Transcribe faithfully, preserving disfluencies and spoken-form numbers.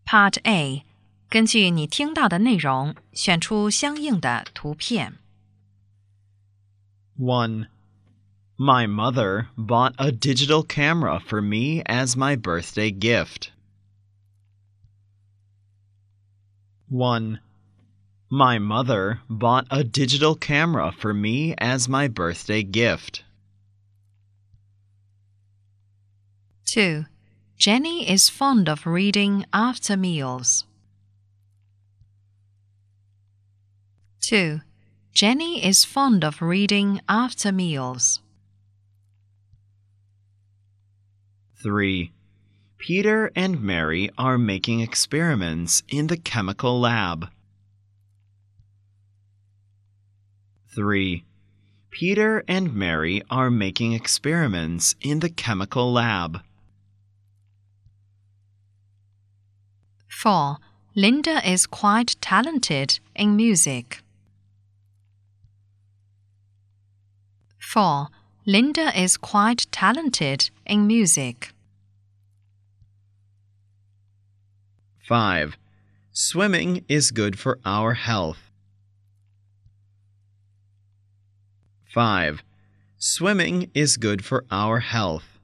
Part A 根据你听到的内容，选出相应的图片。 one. My mother bought a digital camera for me as my birthday gift. one. My mother bought a digital camera for me as my birthday gift. two. Jenny is fond of reading after meals. two. Jenny is fond of reading after meals. three. Peter and Mary are making experiments in the chemical lab. three. Peter and Mary are making experiments in the chemical lab. four. Linda is quite talented in music. four. Linda is quite talented in music. five. Swimming is good for our health. five. Swimming is good for our health.